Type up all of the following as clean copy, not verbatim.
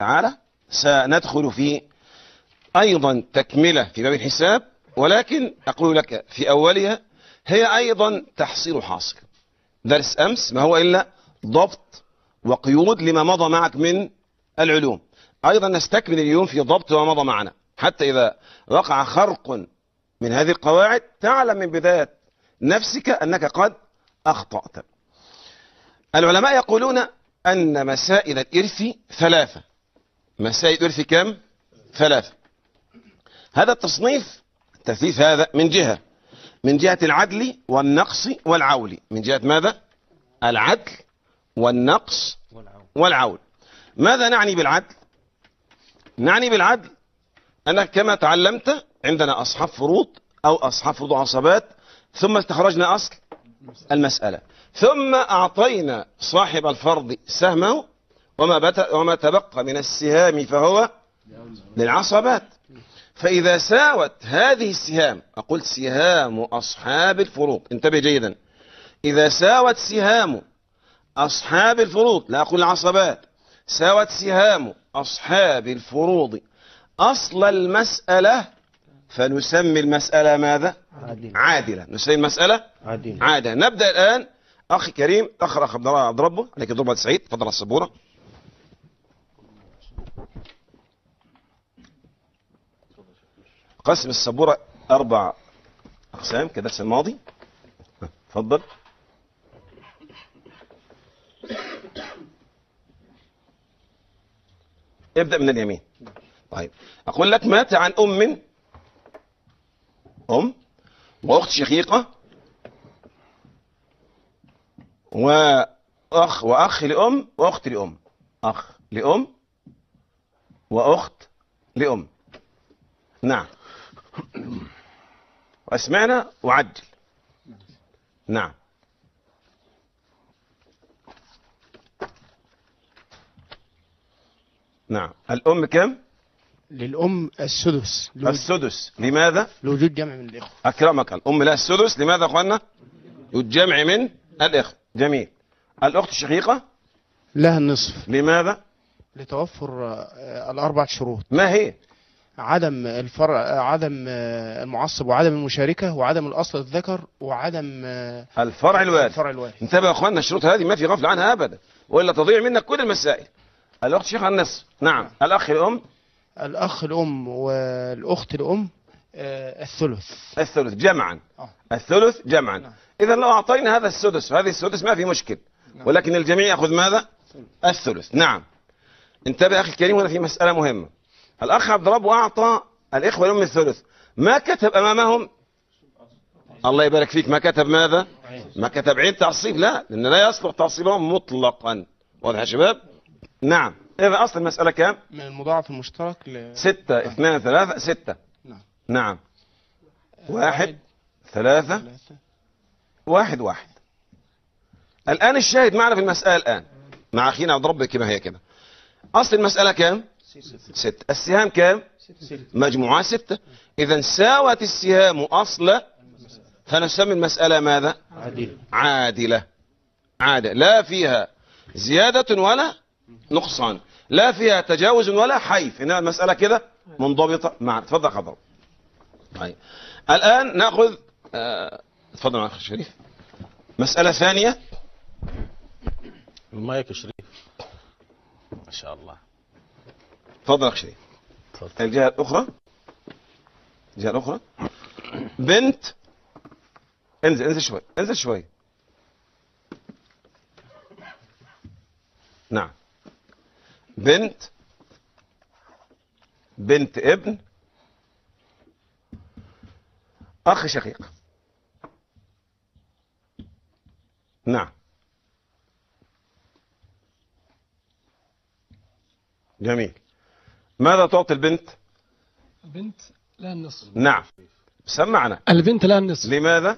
تعالى سندخل في أيضا تكملة في باب الحساب، ولكن أقول لك في أولها هي أيضا تحصيل حاصل. درس أمس ما هو إلا ضبط وقيود لما مضى معك من العلوم. أيضا نستكمل اليوم في ضبط ما مضى معنا، حتى إذا وقع خرق من هذه القواعد تعلم من بداية نفسك أنك قد أخطأت. العلماء يقولون أن مسائل الإرث ثلاثة. مسائل الإرث كم؟ ثلاثة. هذا التصنيف التثليث هذا من جهة العدل والنقص والعول. من جهة ماذا؟ العدل والنقص والعول. ماذا نعني بالعدل؟ نعني بالعدل أنك كما تعلمت عندنا أصحاب فروض أو أصحاب فروض عصبات، ثم استخرجنا أصل المسألة، ثم أعطينا صاحب الفرض سهمه، وما تبقى من السهام فهو للعصبات. فإذا ساوت هذه السهام، أقول سهام أصحاب الفروض، انتبه جيدا، إذا ساوت سهام أصحاب الفروض، لا أقول العصبات، ساوت سهام أصحاب الفروض أصل المسألة، فنسمي المسألة ماذا؟ عادلة. نسمي المسألة عادلة. نبدأ الآن. أخي كريم أخر عبد ربه عليك ضربة سعيد، تفضل على السبورة. قسم السبورة 4 أقسام كدرس الماضي. تفضل. ابدأ من اليمين. طيب أقول لك مات عن أم وأخت شقيقة وأخ لأم وأخت لأم. أخ لأم وأخت لأم. نعم. واسمعنا وعدل. نعم. نعم. الأم كم؟ للأم السدس. السدس. لماذا؟ لوجود جمع من الإخوة. أكرمك. الأم لها السدس. لماذا يا أخوانا؟ الجمع من الإخوة. جميل. الأخت الشقيقة لها النصف. لماذا؟ لتوفر الأربع شروط. ما هي؟ عدم الفرع، عدم المعصب، وعدم المشاركة، وعدم الأصل الذكر، وعدم الفرع الوارث. انتبه يا أخوانا، الشروط هذه ما في غفل عنها أبدا، وإلا تضيع منك كل المسائل. الأخت الشقيقة النصف. نعم. الأخ الأم. الأخ الأم والأخت الأم الثلث جمعا. الثلث جمعا. نعم. إذا لو أعطينا هذا السدس وهذه السدس ما في مشكل. نعم. ولكن الجميع يأخذ ماذا؟ الثلث. نعم. انتبه أخي الكريم، هنا في مسألة مهمة. الأخ عبد الرب أعطى الإخوة الأم الثلث، ما كتب أمامهم، الله يبارك فيك، ما كتب ماذا؟ ما كتب عين تعصيب، لا، لأن لا يصلح تعصيبهم مطلقا. واضح يا شباب؟ نعم. إذا أصل المسألة كام؟ من المضاعف المشترك 6 2 3 6. نعم. نعم. 1 3 1 1. الآن الشاهد معنا في المسألة الآن مع أخينا عبد ربك كما هي كده. أصل المسألة كام؟ 6. السهام كام؟ مجموعة 6. إذا ساوت السهام أصل، فنسمي المسألة ماذا؟ عادلة. عادلة، لا فيها زيادة ولا نقصان، لا فيها تجاوز ولا حيف، إنما المسألة كده منضبطة معنا. تفضل حضر. طيب الآن نأخذ تفضل يا أخي الشريف. مسألة ثانية. المايك يا شريف. ما شاء الله. تفضل يا أخي شريف. الجهة الأخرى. الجهة الأخرى. بنت. انزل شوي، انزل شوي. نعم. بنت ابن أخ شقيق. نعم. جميل. ماذا تعطي البنت؟ البنت لها النصف. نعم. سمعنا. البنت لها النصف. لماذا؟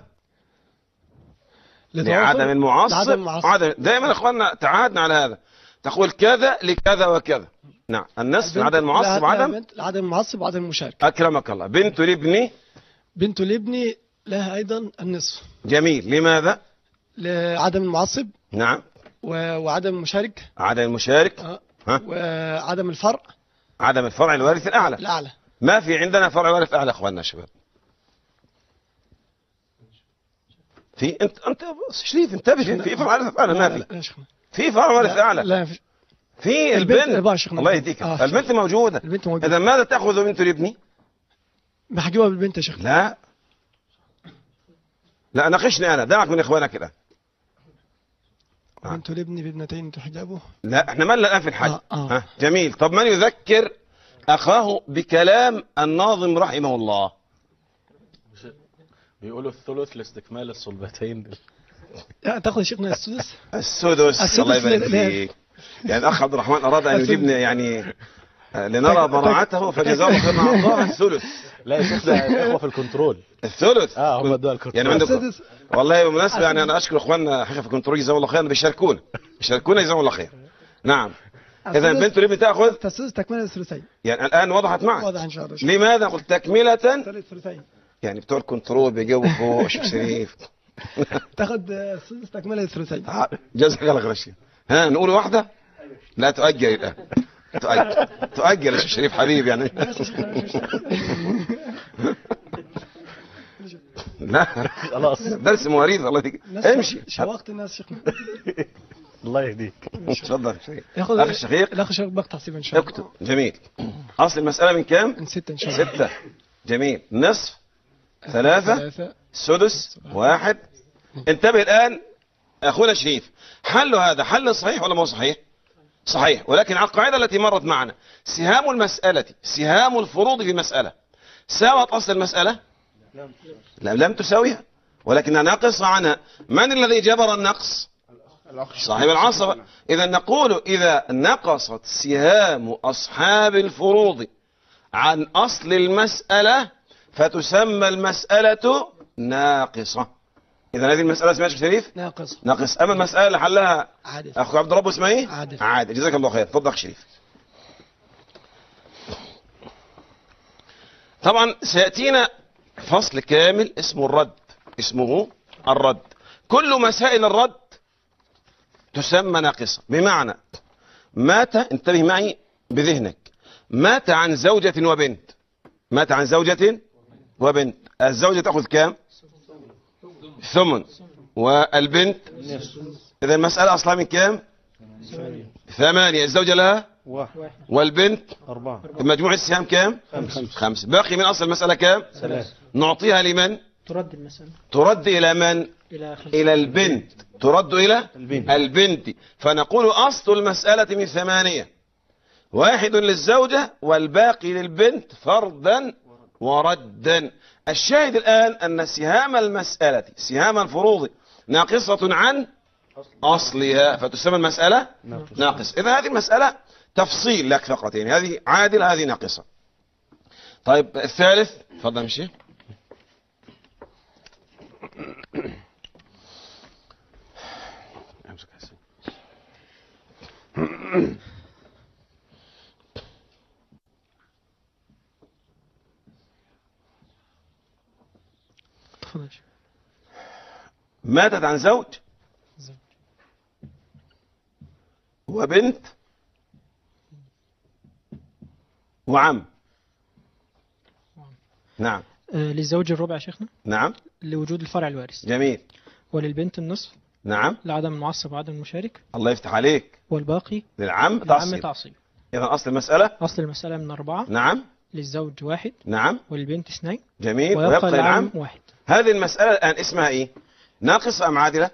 لعدم المعصب. دائما اخواننا تعهدنا على هذا، تقول كذا لكذا وكذا. نعم. النصف لعدم المعصب وعدم المعصب وعدم المشاركة. أكرمك الله. بنت الابن لها أيضا النصف. جميل. لماذا؟ لعدم المعصب. نعم. وعدم المشارك. عدم المشارك. ها؟ وعدم الفرع عدم الفرع الوارث الأعلى. الأعلى. ما في عندنا فرع وارث أعلى يا أخواننا يا شباب. في أنت شريف انتبه، في فرع وارث أعلى ما في. لا يا شيخنا. في فرع وارث أعلى. لا مفيش. في البنت البنت. بقى يا شيخنا. الله يهديك. البنت موجودة. البنت موجودة. إذا ماذا تأخذ بنت الابن؟ بحجبها بالبنت يا شيخنا. لا لا، ناقشني أنا، دعك من إخوانك الآن. بنت الابن بابنتين تحجبه. لا احنا مالنا الآن في الحج. آه. جميل. طب من يذكر أخاه بكلام الناظم رحمه الله؟ بيقولوا الثلث لاستكمال الصلبتين. تاخذ يا شيخنا السدس. السدس. الله يبارك فيك. يعني الأخ عبد الرحمن أراد أن يجيبني يعني لنرى براعته، فجزاه الله خير ما أعطاه الثلث. لا يا شيخ، ده الإخوة في الكنترول. الثلث. هم ادوها الكنترول. يعني عندكم السدس. والله بالمناسبة يعني أنا أشكر إخواننا حقيقة في الكنترول جزاهم الله خير، بيشاركونا جزاهم الله خير. نعم. إذا البنت الابن تأخذ السدس تكملة الثلثين. يعني الآن وضحت معك. واضح إن شاء الله. لماذا قلت تكملة؟ الثلثين. يعني بتوع الكنترول بيجاوبوا فوق شيخ شريف. تاخذ السدس تكملة الثلثين. جزاك الله خير يا شيخ. ها نقول واحدة؟ لا تؤجل الآن. تؤجل يا شيخ شريف حبيبي يعني. لا خلاص درس مواريث. الله يهديك. امشي. شوقت الناس شيخنا. الله يهديك. اتفضل يا شريف. ياخذ أخي الشقيق الأخ الشقيق بقطع حسيب إن شاء الله. اكتب. جميل. أصل المسألة من كام؟ من 6 إن شاء الله. 6. جميل. نصف 3 سدس 1. انتبه الآن أخونا شريف، حل هذا حل صحيح ولا مو صحيح؟ صحيح، ولكن على القاعدة التي مرت معنا، سهام المسألة سهام الفروض في مسألة ساوت أصل المسألة؟ لا لم تساويها، ولكنها ناقص عنها. من الذي جبر النقص؟ صاحب العصبة. إذا نقول إذا نقصت سهام أصحاب الفروض عن أصل المسألة فتسمى المسألة ناقصة. إذا هذه المسألة اسمها شيخ شريف ناقص. أما المسألة اللي حلها عادل. أخو عبد الرب اسمها إيه؟ عادل. جزاك الله خير. تفضل أخ شريف. طبعا سيأتينا فصل كامل اسمه الرد. كل مسائل الرد تسمى ناقصة. بمعنى مات، انتبه معي بذهنك، مات عن زوجة وبنت. الزوجة تأخذ كام؟ ثمن. والبنت إذا المسألة أصلها من كام؟ 8. الزوجة لها 1 والبنت 4 مجموع السهام كام؟ 5. باقي من أصل المسألة كام؟ 3. نعطيها لمن؟ ترد المسألة ترد إلى من؟ إلى البنت. ترد إلى البنت. فنقول أصل المسألة من 8، 1 للزوجة والباقي للبنت فردا وردا. الشاهد الآن أن سهام المسألة سهام الفروض ناقصة عن أصلها فتسمى المسألة ناقص. إذا هذه المسألة تفصيل لك فقط، يعني هذه عادلة هذه ناقصة. طيب الثالث تفضل امشي. ماتت عن زوج وبنت وعم. نعم. للزوج الربع يا شيخنا. نعم. لوجود الفرع الوارث. جميل. وللبنت النصف. نعم. لعدم المعصب وعدم المشارك. الله يفتح عليك. والباقي للعم تعصيب. إذا أصل المسألة من 4. نعم. للزوج 1. نعم. وللبنت 2. جميل. ويبقى العم 1. هذه المسألة الآن اسمها إيه؟ ناقصة أم عادلة؟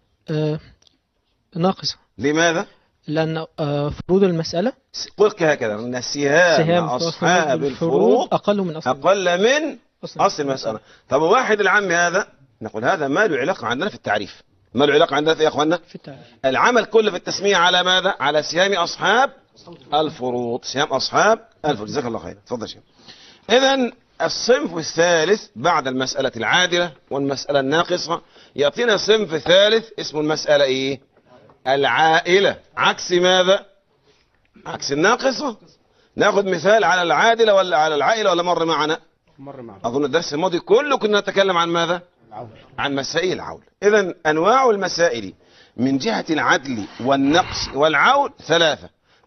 ناقصة. لماذا؟ لأن فروض المسألة قلت هكذا أن سهام أصحاب الفروض أقل من أصل المسألة. طب واحد العم هذا نقول هذا ما له علاقة عندنا في التعريف. ما له علاقة عندنا في يا أخوانا؟ في التعريف. العمل كله في التسمية على ماذا؟ على سهام أصحاب الفروض. سهام أصحاب الفروض. جزاك الله خير. تفضل شيخ. إذن الصنف الثالث بعد المسألة العادلة والمسألة الناقصة يعطينا صنف ثالث اسمه المسألة إيه؟ العائلة. عكس ماذا؟ عكس الناقصة. ناخذ مثال على العادلة ولا على العائلة ولا مر معنا؟ أظن الدرس الماضي كله كنا نتكلم عن ماذا؟ عن مسائل العول. إذن أنواع المسائل من جهة العدل والنقص والعول 3.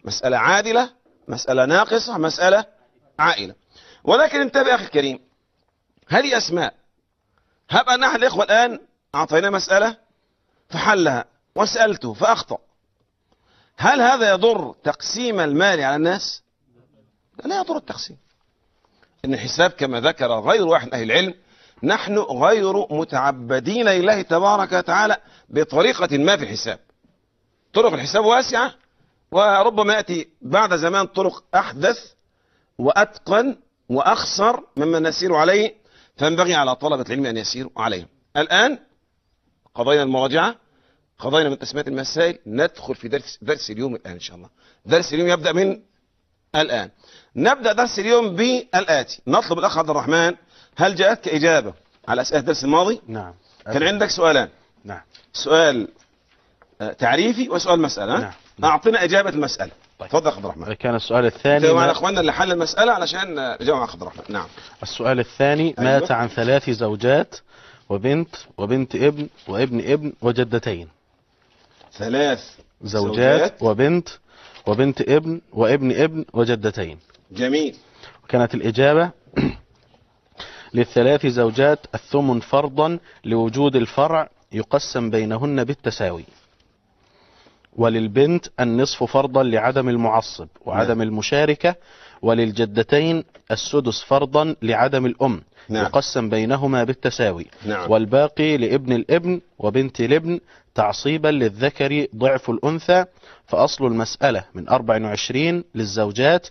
مسألة عادلة، مسألة ناقصة، مسألة عائلة. ولكن انتبه أخي الكريم، هذه أسماء. هب أن أحد الإخوة الآن أعطينا مسألة فحلها وسألته فأخطأ، هل هذا يضر تقسيم المال على الناس؟ لا يضر التقسيم. إن الحساب كما ذكر غير واحد من أهل العلم، نحن غير متعبدين لله تبارك وتعالى بطريقة ما في الحساب. طرق الحساب واسعة، وربما يأتي بعد زمان طرق أحدث وأتقن وأخسر مما نسير عليه، فينبغي على طلبة العلم أن يسيروا عليه. الآن قضينا المراجعة، قضينا من تسمية المسائل، ندخل في درس اليوم الآن إن شاء الله. درس اليوم يبدأ من الآن. نبدأ درس اليوم بالآتي. نطلب الأخ عبد الرحمن، هل جاءتك إجابة على أسئلة الدرس الماضي؟ نعم. كان عندك سؤالان. نعم. سؤال تعريفي وسؤال مسألة. نعم. أعطنا إجابة المسألة. طيب. تفضل أخ عبد الرحمن. كان السؤال الثاني مع أخواننا اللي حل المسألة علشان نجاوب على أخ عبد الرحمن. نعم. السؤال الثاني: أيوة. مات عن 3 زوجات وبنت ابن وابن ابن وجدتين. 3 زوجات وبنت ابن وابن ابن وجدتين. جميل. وكانت الإجابة: للثلاث زوجات الثمن فرضا لوجود الفرع يقسم بينهن بالتساوي، وللبنت النصف فرضا لعدم المعصب وعدم المشاركة، وللجدتين السدس فرضا لعدم الأم يقسم بينهما بالتساوي، والباقي لابن الابن وبنت الابن تعصيبا للذكر ضعف الأنثى. فأصل المسألة من 24 للزوجات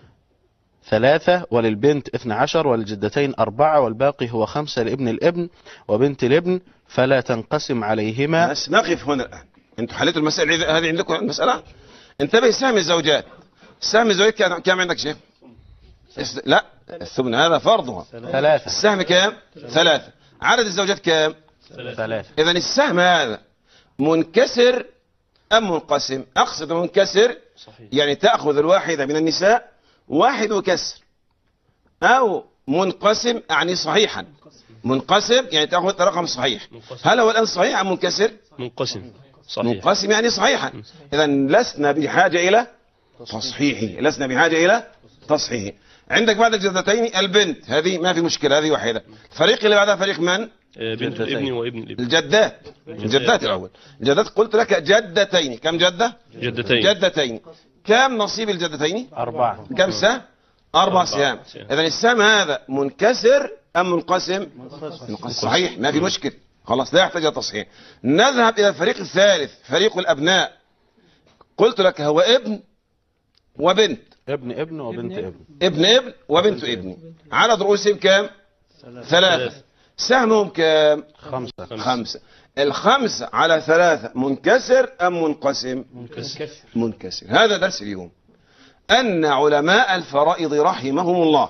3 وللبنت 12 وللجدتين 4 والباقي هو 5 لابن الابن وبنت الابن، فلا تنقسم عليهما. بس نقف هنا الآن. انتوا حليتوا المسألة هذه عندكم المسألة؟ انتبه، سهم الزوجات. سهم الزوجات كم عندك شيخ؟ لا، الثمن هذا فرضها 3. السهم كام؟ 3. عدد الزوجات كام؟ 3. إذا السهم هذا منكسر أم منقسم؟ أقصد منكسر صحيح. يعني تأخذ الواحدة من النساء 1 وكسر، أو منقسم يعني صحيحا. منقسم يعني تأخذ رقم صحيح. هل هو الآن صحيح أم منكسر؟ منقسم. صحيح. منقسم يعني صحيحا. إذا لسنا بحاجة إلى تصحيحه، لسنا بحاجة إلى تصحيحه. عندك بعد الجدتين البنت، هذه ما في مشكلة، هذه واحدة. الفريق اللي بعدها فريق من؟ بنت الابن وابن الابن. الجدات. الجدات الأول. الجدات قلت لك جدتين. كم جدة؟ جدتين. كم نصيب الجدتين؟ 4. كم سهم؟ 4 سهام. إذا السهم هذا منكسر أم منقسم؟ منقسم. صحيح، ما في مشكلة، خلاص لا يحتاج إلى تصحيح. نذهب إلى الفريق الثالث، فريق الأبناء. قلت لك هو ابن وبنت. ابن وبنت ابن. ابن وبنت ابن. عدد رؤوسهم كام؟ 3. سهمهم كام؟ 5. 5 على 3 منكسر أم منقسم؟ منكسر. هذا درس اليوم. أن علماء الفرائض رحمهم الله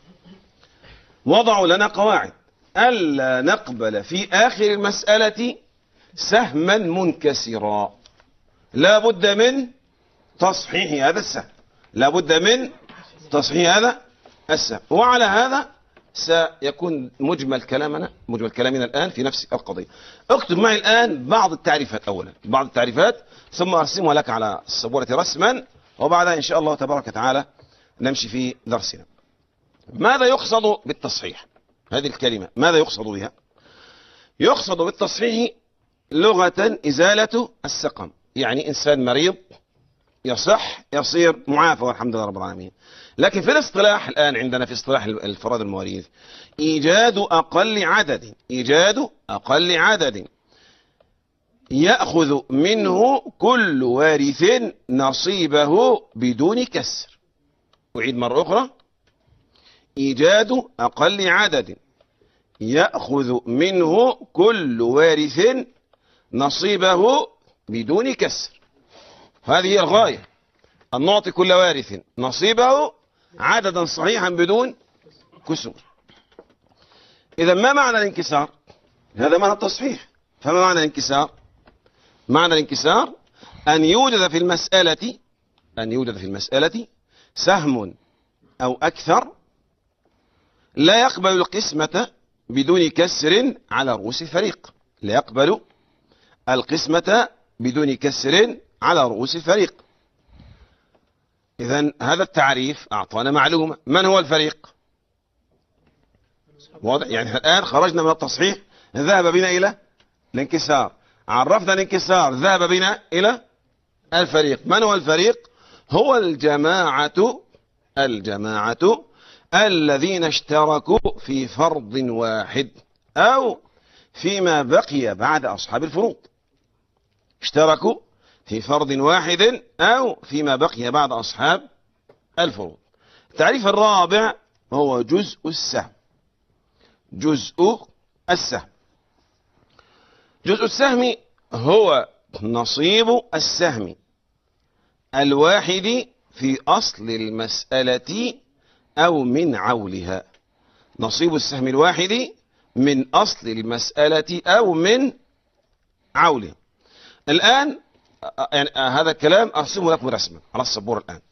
وضعوا لنا قواعد ألا نقبل في آخر المسألة سهما منكسرا، لا بد من تصحيح هذا السهم، لا بد من تصحيح هذا السهم. وعلى هذا سيكون مجمل كلامنا الآن في نفس القضية. اكتب معي الآن بعض التعريفات أولا، بعض التعريفات، ثم أرسمها لك على السبورة رسما، وبعدها إن شاء الله تبارك وتعالى نمشي في درسنا. ماذا يقصد بالتصحيح؟ هذه الكلمة ماذا يقصد بها؟ يقصد بالتصحيح لغة إزالة السقم، يعني إنسان مريض يصح يصير معافى والحمد لله رب العالمين. لكن في الاصطلاح الآن عندنا في اصطلاح الفرائض المواريث إيجاد أقل عدد يأخذ منه كل وارث نصيبه بدون كسر. أعيد مرة أخرى: إيجاد أقل عدد يأخذ منه كل وارث نصيبه بدون كسر. هذه هي الغاية، أن نعطي كل وارث نصيبه عددا صحيحا بدون كسور. إذا ما معنى الانكسار؟ هذا معنى التصحيح. فما معنى الانكسار؟ معنى الانكسار أن يوجد في المسألة سهم أو أكثر لا يقبل القسمة بدون كسر على رؤوس الفريق، لا يقبل القسمة بدون كسر على رؤوس الفريق. إذن هذا التعريف أعطانا معلومة. من هو الفريق؟ واضح؟ يعني الآن خرجنا من التصحيح، ذهب بنا إلى الانكسار، عرفنا الانكسار، ذهب بنا إلى الفريق. من هو الفريق؟ هو الجماعة الذين اشتركوا في فرض واحد أو فيما بقي بعد أصحاب الفروض. اشتركوا في فرض واحد أو فيما بقي بعد أصحاب الفروض. التعريف الرابع هو جزء السهم. جزء السهم. جزء السهم هو نصيب السهم الواحد في أصل المسألة أو من عولها. نصيب السهم الواحد من أصل المسألة أو من عولها. الآن يعني هذا الكلام أرسمه لكم رسما على السبورة الآن.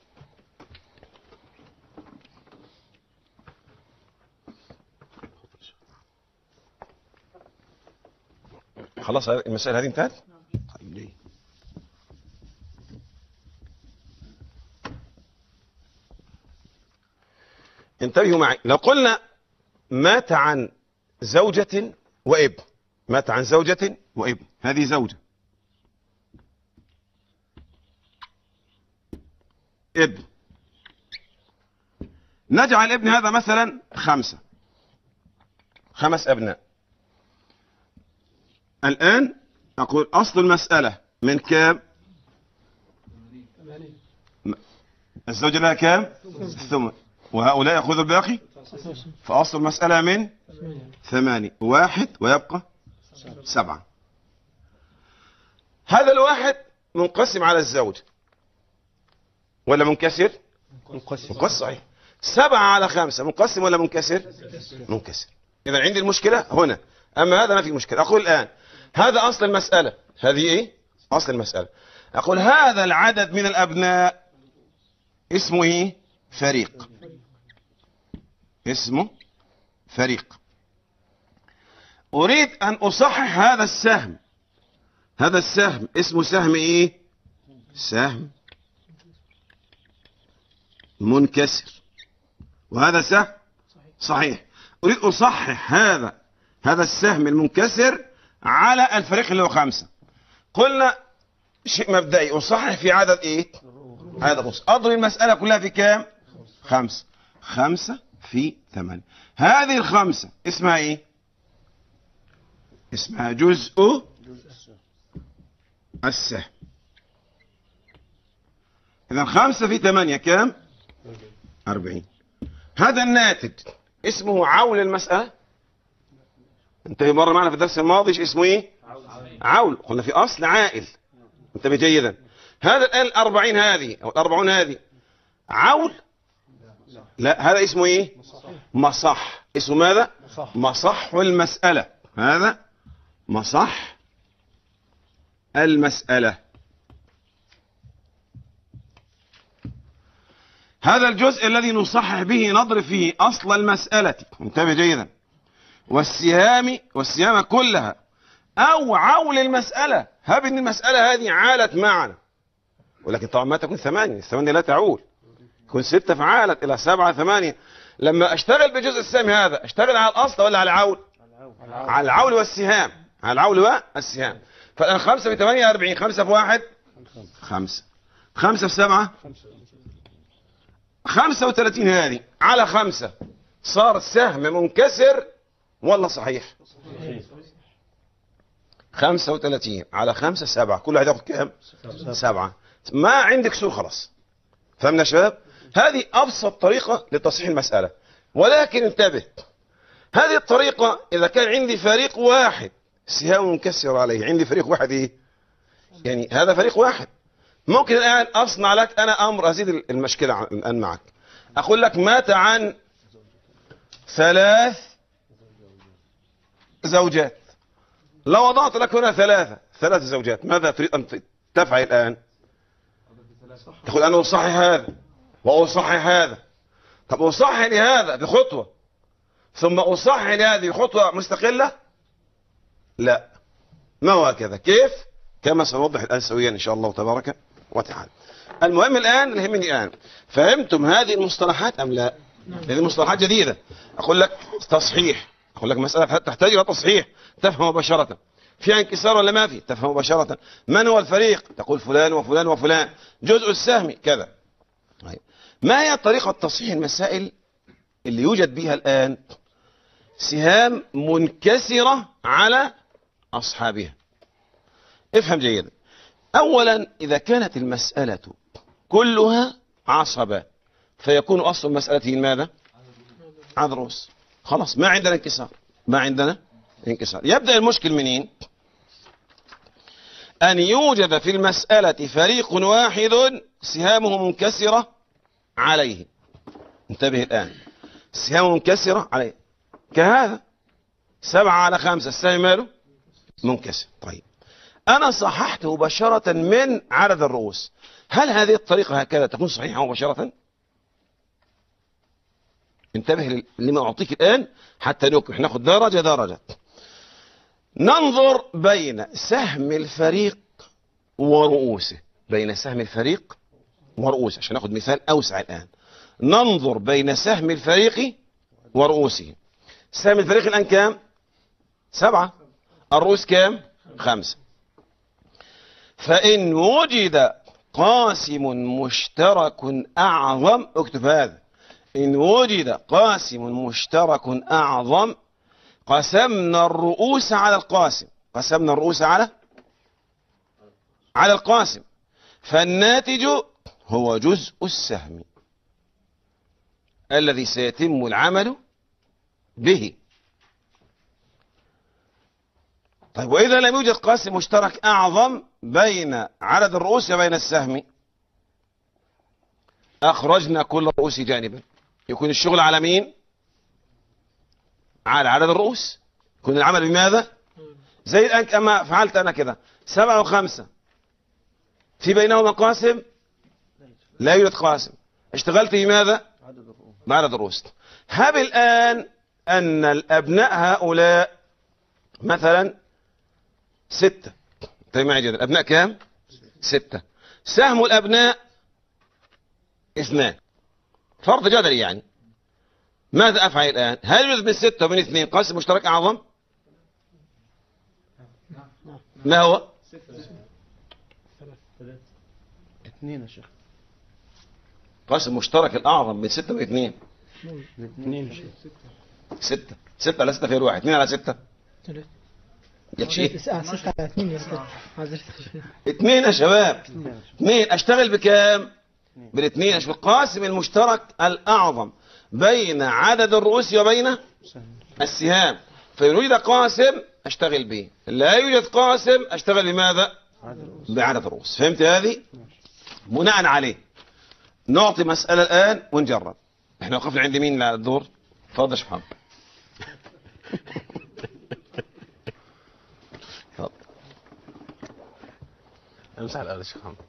خلاص المسألة هذه انتهت. طيب ليه؟ انتبهوا معي. لو قلنا مات عن زوجة وابن، مات عن زوجة وابن، هذه زوجة، ابن، نجعل ابن هذا مثلا 5 أبناء. الآن أقول أصل المسألة من كام؟ الزوجة لها كام؟ 8، وهؤلاء يأخذوا الباقي، فأصل المسألة من 8، 1 ويبقى 7. هذا الواحد منقسم على الزوج ولا منكسر؟ منقسم صحيح. 7 على 5 منقسم ولا منكسر؟ منكسر. إذا عندي المشكلة هنا، أما هذا ما في مشكلة. أقول الآن هذا أصل المسألة، هذه إيه؟ أصل المسألة. أقول هذا العدد من الأبناء اسمه إيه؟ فريق. اسمه فريق. أريد أن أصحح هذا السهم. هذا السهم اسمه سهم إيه؟ سهم منكسر، وهذا سهم صحيح. أريد أصحح هذا السهم المنكسر على الفريق اللي هو 5. قلنا شيء مبدئي، أصحح في عدد إيه؟ عدد الرؤوس. أضرب المسألة كلها في كام؟ 5. 5 في 8. هذه ال5 اسمها إيه؟ اسمها جزء السهم. إذا 5 في 8 كام؟ 40. هذا الناتج اسمه عول المسألة. انتبه مرة معنا في الدرس الماضي ايش اسمه ايه؟ عول. قلنا في أصل عائل. انتبه جيدا. هذا الآن 40 هذه أو 40 هذه عول؟ لا، هذا اسمه ايه؟ مصح. اسمه ماذا؟ مصح المسألة. هذا مصح المسألة. هذا الجزء الذي نصحح به نضرب فيه أصل المسألة. انتبه جيدا. والسهام كلها أو عول المسألة. هب ان المسألة هذه عالت معنا، ولكن طبعا ما تكون 8، 8 لا تعول، تكون 6 فعالت إلى 7 8. لما أشتغل بجزء السهم هذا أشتغل على الأصل ولا على العول؟ على العول والسهام. على العول والسهام. فالآن 5 في 8 40. 5 في 1 5. 5 في 7 35. هذه على 5 صار سهم منكسر ولا صحيح؟ 35 على 5 7. كل واحد ياخذ كام؟ 7. ما عندك كسور خلاص. فهمنا يا شباب؟ هذه أبسط طريقة لتصحيح المسألة. ولكن انتبه، هذه الطريقة إذا كان عندي فريق واحد سهام منكسر عليه، عندي فريق واحد إيه؟ يعني هذا فريق واحد. ممكن الآن أصنع لك أنا أمر أزيد المشكلة الآن معك. أقول لك مات عن 3 زوجات. لو وضعت لك هنا 3 زوجات، ماذا تريد أن تفعل الآن؟ تقول أنا أصحح هذا وأصحح هذا. طب أصحح لهذا بخطوة ثم أصحح لهذه خطوة مستقلة؟ لا، ما هو هكذا. كيف؟ كما سنوضح الآن سويا إن شاء الله تبارك وتعالى. المهم الآن اللي يهمني الآن، فهمتم هذه المصطلحات أم لا؟ هذه مصطلحات جديدة. أقول لك تصحيح، أقول لك مسألة تحتاج إلى تصحيح، تفهم مباشرة. فيها انكسار ولا ما في؟ تفهم مباشرة. من هو الفريق؟ تقول فلان وفلان وفلان. جزء السهم كذا. ما هي طريقة تصحيح المسائل اللي يوجد بها الآن سهام منكسرة على أصحابها؟ افهم جيدا. أولا، إذا كانت المسألة كلها عصبة فيكون أصل مسألته ماذا؟ عدد الرؤوس. خلاص ما عندنا انكسار، ما عندنا انكسار. يبدأ المشكل منين؟ أن يوجد في المسألة فريق واحد سهامه منكسرة عليه. انتبه الآن، سهامه منكسرة عليه كهذا 7/5، السهم ماله منكسر. طيب أنا صححت مباشرة من عدد الرؤوس، هل هذه الطريقة هكذا تكون صحيحة مباشرة؟ انتبه لما أعطيك الآن حتى نكمل، ناخذ درجة درجة. ننظر بين سهم الفريق ورؤوسه، بين سهم الفريق ورؤوسه، عشان ناخذ مثال أوسع الآن. ننظر بين سهم الفريق ورؤوسه. سهم الفريق الآن كام؟ 7. الرؤوس كام؟ 5. فإن وجد قاسم مشترك أعظم، اكتب هذا، إن وجد قاسم مشترك أعظم قسمنا الرؤوس على القاسم، قسمنا الرؤوس على القاسم، فالناتج هو جزء السهم الذي سيتم العمل به. طيب وإذا لم يوجد قاسم مشترك أعظم بين عدد الرؤوس وبين السهم، أخرجنا كل الرؤوس جانبا. يكون الشغل على مين؟ على عدد الرؤوس. يكون العمل بماذا؟ زي الآن كما فعلت أنا كده، 7 و5 في بينهما قاسم؟ لا يوجد قاسم. اشتغلت بماذا؟ بعدد الرؤوس. هب الآن أن الأبناء هؤلاء مثلا 6. طيب معي جدا، الأبناء كام؟ 6. سهم الأبناء 2. فرض جدلي يعني. ماذا أفعل الآن؟ هل يوجد من 6 ومن 2 قاسم مشترك أعظم؟ ما هو؟ 2 يا شيخ. قاسم مشترك الأعظم من 6 و 2. 2 يا شيخ. 6. 6 على 6 في 1. 2 على 6 3. يكشي 6 على 2 يا أستاذ. 2 يا شباب. 2 أشتغل بكام؟ بالاثنين. أشوف القاسم المشترك الأعظم بين عدد الرؤوس وبين السهام. فإن وجد قاسم أشتغل به، لا يوجد قاسم أشتغل بماذا؟ بعدد الرؤوس. فهمت هذه؟ بناء عليه نعطي مسألة الآن ونجرب. احنا وقفنا عند مين على الدور؟ تفضل يا شيخ محمد. امسح الآلة يا شيخ محمد.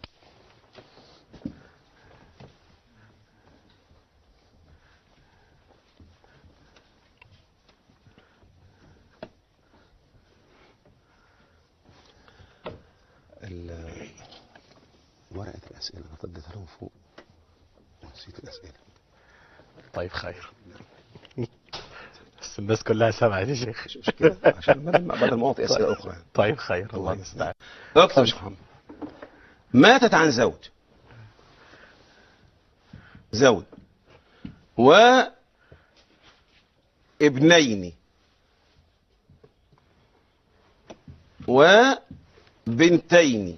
ورقة الأسئلة أنا فضيتها لهم فوق ونسيت الأسئلة. طيب خير. بس الناس كلها سمعت يا شيخ. مش مشكلة، عشان بدل ما أعطي أسئلة أخرى. طيب خير، الله المستعان. اكتب يا شيخ محمد. ماتت عن زوج وابنين وبنتين.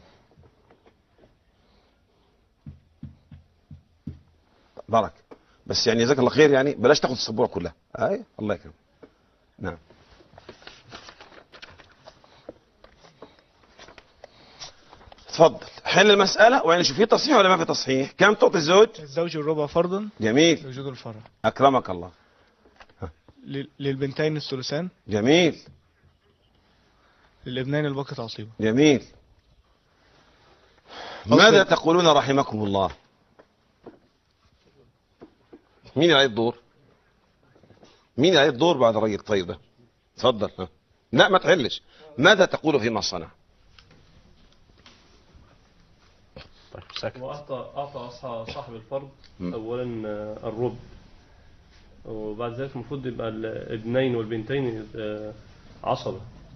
بارك. بس يعني جزاك الله خير، يعني بلاش تاخد السبوره كلها. اي الله يكرمك. نعم. تفضل حل المسألة وين نشوف في تصحيح ولا ما في تصحيح. كم تعطي الزوج؟ الزوج الربع فرضا جميل. لوجود الفرع. أكرمك الله. للبنتين الثلثان. جميل. للابنين الباقي تعصيبا. جميل. ماذا تقولون رحمكم الله؟ مين اللي عليه الدور؟ مين اللي عليه الدور بعد الرجل الطيب ده؟ تفضل. لا ما تحلش. ماذا تقول فيما صنع؟ طيب ساكت. وأعطى صاحب الفرض أولا الربع، وبعد ذلك المفروض يبقى الابنين والبنتين عصبة.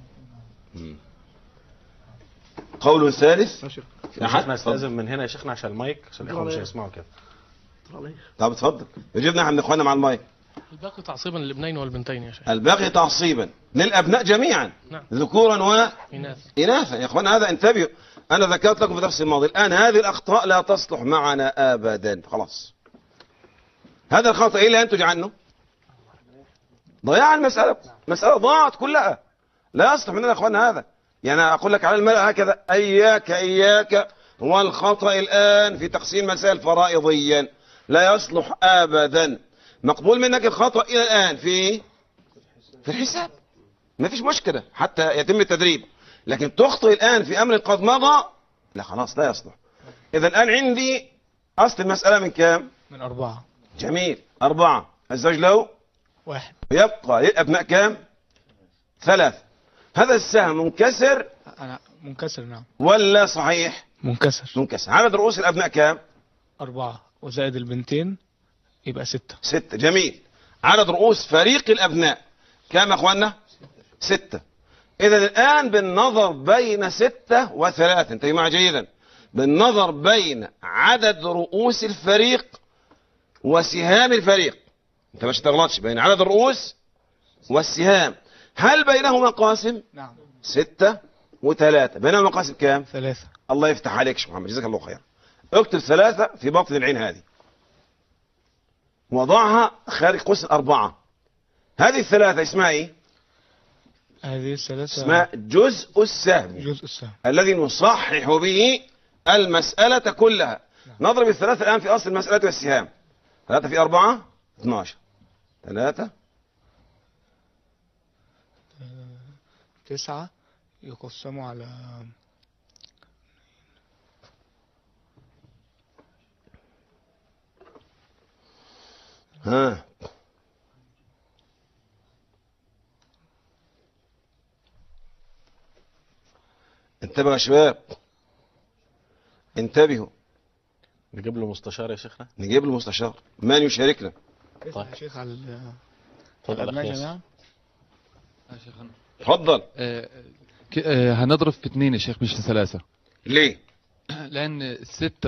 قول ثالث. احنا نستأذن من هنا يا شيخنا عشان المايك، عشان الإخوة مش هيسمعوا كده. طب اتفضل، يجيبنا احنا من اخواننا مع المايك. الباقي تعصيبا للابنين والبنتين يا شيخ. الباقي تعصيبا للأبناء جميعا. نعم. ذكورا وإناثا. يا اخوان هذا انتبهوا، أنا ذكرت لكم في الدرس الماضي، الآن هذه الأخطاء لا تصلح معنا أبدا. خلاص، هذا الخطأ إيه اللي ينتج عنه؟ ضياع المسألة، مسألة ضاعت كلها، لا يصلح مننا يا اخوان هذا. يعني أقول لك على الملأ هكذا، إياك والخطأ الآن في تقسيم مسائل فرائضيا، لا يصلح أبدا. مقبول منك الخطأ إلى الآن في الحساب، ما فيش مشكلة حتى يتم التدريب، لكن تخطئ الآن في أمر قد مضى، لا خلاص لا يصلح. إذا الآن عندي أصل المسألة من كام؟ من 4. جميل، 4. الزوج له 1. ويبقى للأبناء كام؟ 3. هذا السهم منكسر أنا منكسر. نعم. ولا صحيح؟ منكسر. عدد رؤوس الأبناء كام؟ 4 وزائد البنتين يبقى 6. 6. جميل. عدد رؤوس فريق الأبناء كام يا أخوانا؟ 6. إذا الآن بالنظر بين 6 و3، انتبهوا معي جيدا، بالنظر بين عدد رؤوس الفريق وسهام الفريق، انت مش تغلطش بين عدد الرؤوس والسهام، هل بينهما قاسم؟ نعم. 6 و3 بينهما قاسم كام؟ 3. الله يفتح عليك يا محمد، جزاك الله خير. اكتب 3 في باطن العين هذه، وضعها خارج قوس 4. هذه ال3 اسمها ايه؟ هذه ال3 اسمها جزء السهم. جزء السهم الذي نصحح به المسألة كلها. نضرب ال3 الآن في أصل المسألة والسهام. 3 في 4 12. 3 9 يقسموا على ها انتبهوا يا شباب، انتبهوا. نجيب له مستشار يا شيخنا. نجيب له مستشار، من يشاركنا؟ طيب. يا شيخ على الأبناء جميعا. تفضل. هنضرب في 2 يا شيخ مش في 3. ليه؟ لأن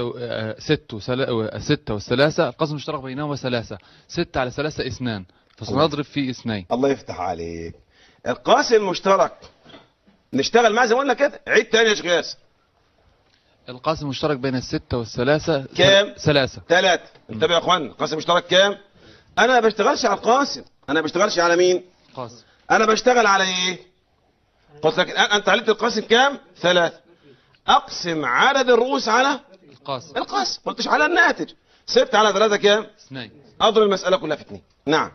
6 والثلاثة القسم المشترك بينهما 3. 6 على 3 2، فسنضرب في 2. الله يفتح عليك. القاسم المشترك نشتغل معاه زي ما قلنا كده. عيد تاني يا شيخ ياسر. القاسم المشترك بين 6 والثلاثة كام؟ 3. انتبه يا اخوان، القاسم المشترك كام؟ انا ما بشتغلش على القاسم، انا بشتغلش على مين؟ قاسم. انا بشتغل على ايه؟ قلت لك الان انت علمت القاسم كام؟ 3. اقسم عدد الرؤوس على القاسم. قلتش على الناتج. 6 على 3 كام؟ 2. اضرب المسألة كلها في 2. نعم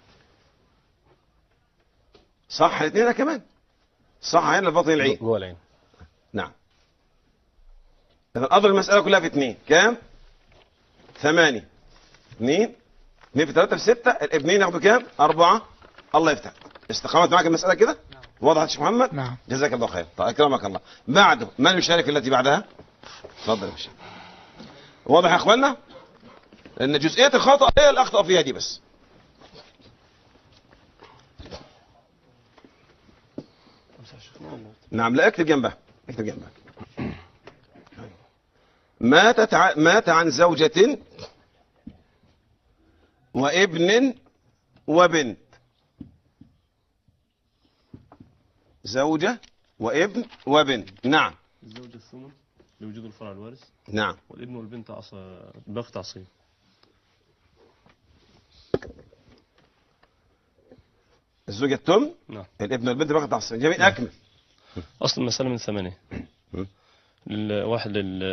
صح. 2 كمان صح، هنا الباطن العين جوه العين. نعم. إذا أضرب المسألة كلها في 2 كام؟ 8. 2 في 3 في 6، الابنين ياخدوا كام؟ 4. الله يفتح. استقامت معك المسألة كده؟ وضحت يا شيخ محمد؟ نعم. جزاك الله خير. طيب أكرمك الله. بعده من يشارك التي بعدها؟ تفضل يا باشا. واضح يا اخوانا؟ لأن جزئية الخطأ هي اللي أخطأ فيها دي بس. نعم. لا اكتب جنبها، اكتب جنبها. مات عن زوجة وابن وبنت. زوجة وابن وبنت. نعم. الزوجة الثمن لوجود الفرع الوارث. نعم. والابن والبنت باقي تعصيب. الزوجة التم. نعم. الابن والبنت باقي تعصيب. جميل. أكمل. أصل المسألة من 8. واحد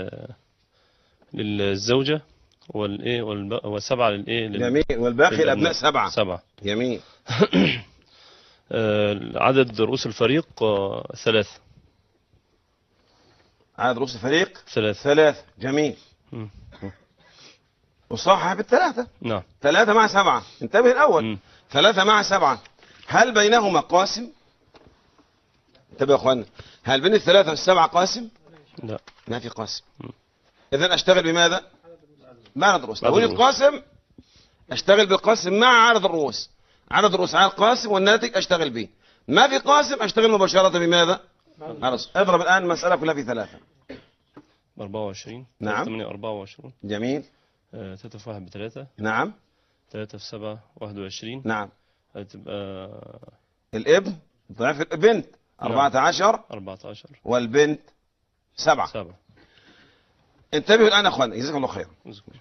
للزوجة والايه والسبعة للايه جميل. والباقي الأبناء 7. جميل. عدد رؤوس الفريق 3. عدد رؤوس الفريق 3. جميل. وصحح بال3. نعم. 3 مع 7. انتبه الأول. 3 مع 7 هل بينهما قاسم؟ انتبه يا اخوانا، هل بين ال3 وال7 قاسم؟ لا، ما في قاسم. إذن أشتغل بماذا؟ مع عدد الرؤوس. لو وجد قاسم أشتغل بالقاسم مع عدد الرؤوس. عدد الرؤوس على القاسم والناتج أشتغل به. ما في قاسم أشتغل مباشرة بماذا؟ اضرب الآن المسألة كلها في 3. 24. نعم. 8 24. جميل. 3 في 1 ب3. نعم. 3 في 7 21. نعم. هتبقى الابن ضعف البنت 14. 14 والبنت 7. 7. انتبهوا الآن يا أخوان جزاكم الله خير.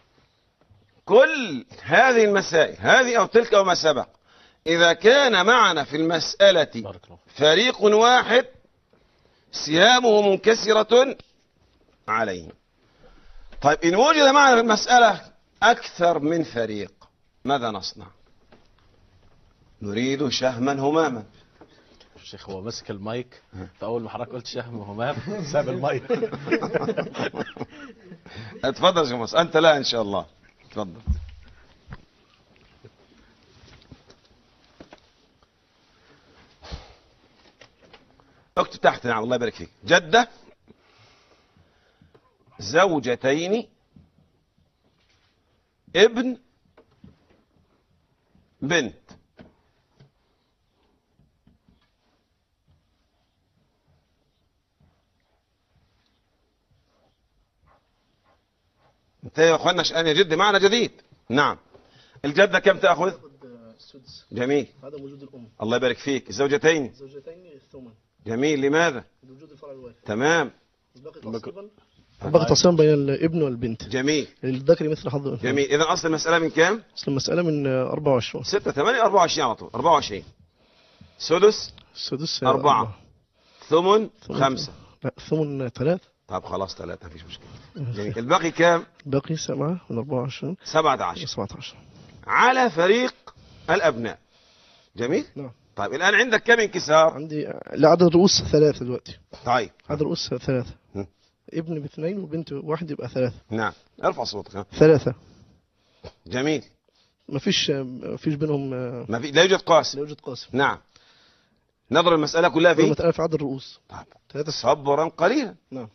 كل هذه المسائل هذه أو تلك أو ما سبق إذا كان معنا في المسألة فريق واحد سهامه منكسرة عليه. طيب إن وجد معنا في المسألة أكثر من فريق ماذا نصنع؟ نريد شهما هماما. الشيخ هو مسك المايك فأول ما حضرتك قلت شهم وهمام ساب المايك. اتفضل يا شيخ مصر. أنت لا إن شاء الله. اتفضل. اكتب تحت. نعم الله يبارك فيك. جدة زوجتين ابن بنت. انت يا اخوانا شأن يا جد معنا جديد. نعم. الجدة كم تأخذ؟ السدس. جميل. عدم وجود الأم. الله يبارك فيك. الزوجتين الثمن. جميل. لماذا؟ لوجود الفرع الوارث. تمام. باقي تصميم بين الابن والبنت. جميل. للذكر مثل حظ الأنثيين. جميل. إذا أصل المسألة من كم؟ أصل المسألة من 24. 6 8 24 على طول. 24. سدس السدس 4. ثمن 5. لا ثمن 3. طب خلاص 3 مفيش مشكلة. جميل. الباقي كام؟ باقي 7 من 24. 17 17 على فريق الأبناء. جميل. نعم. طيب الآن عندك كم انكسار؟ عندي لعدد الرؤوس 3 دلوقتي. طيب عدد الرؤوس 3. م. ابن ب2 وبنت 1 يبقى 3. نعم. ارفع صوتك. 3. جميل. مفيش بينهم ما في لا يوجد قاسم. لا يوجد قاسم. نعم. نضرب المسألة كلها في مسألة في عدد الرؤوس. طيب 3. صبرا قليلا. نعم.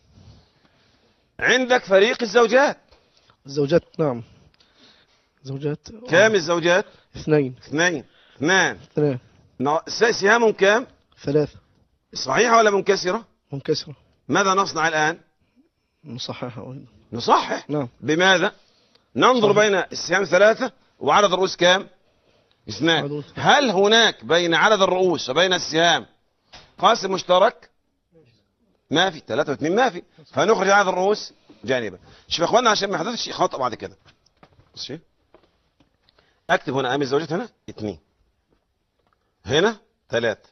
عندك فريق الزوجات. الزوجات. نعم. زوجات كام الزوجات؟ 2. 2. 2. 3. سهامهم كام؟ 3. صحيحة ولا منكسرة؟ منكسرة. ماذا نصنع الآن؟ مصححة أيضا. نصحح. نعم. بماذا؟ ننظر صحيح. بين السهام 3 وعدد الرؤوس كام؟ 2. هل هناك بين عدد الرؤوس وبين السهام قاسم مشترك؟ ما في. 3 و2 ما في. فنخرج عدد الرؤوس جانبا. شوف يا اخوانا عشان ما يحدثش شيء خطأ بعد كده. بص اكتب هنا امي الزوجات هنا 2 هنا 3.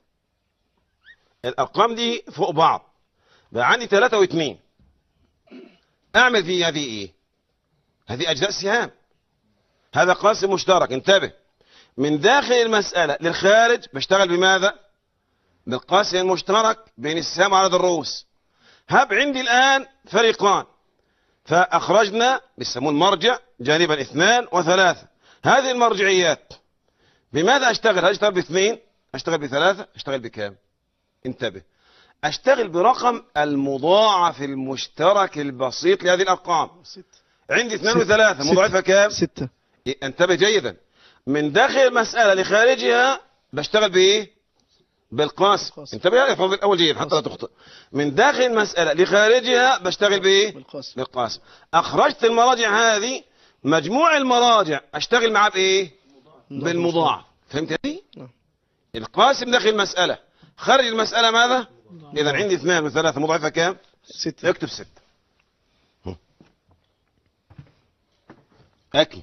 الارقام دي فوق بعض بقى عندي 3 و2. اعمل في هذه ايه؟ هذه اجزاء سهام. هذا قاسم مشترك. انتبه. من داخل المسألة للخارج بشتغل بماذا؟ بالقاسم المشترك بين السهام وعدد الرؤوس. هب عندي الآن فريقان فأخرجنا بيسموه المرجع جانبا 2 و3. هذه المرجعيات بماذا أشتغل؟ هل أشتغل ب2؟ أشتغل ب3؟ أشتغل بكام؟ انتبه. أشتغل برقم المضاعف المشترك البسيط لهذه الأرقام. عندي 2 و3 مضاعفة كام؟ 6. انتبه جيدا. من داخل المسألة لخارجها بشتغل بإيه؟ بالقاسم. انتبه يا احفظ الأول جيد حتى لا تخطئ. من داخل المسألة لخارجها بشتغل بإيه؟ بالقاسم. أخرجت المراجع هذه مجموع المراجع أشتغل معاه بإيه؟ بالمضاعف. فهمت هذه؟ القاسم داخل المسألة خارج المسألة ماذا؟ إذا عندي 2 و3 مضاعفة كام؟ 6. اكتب 6. أكل.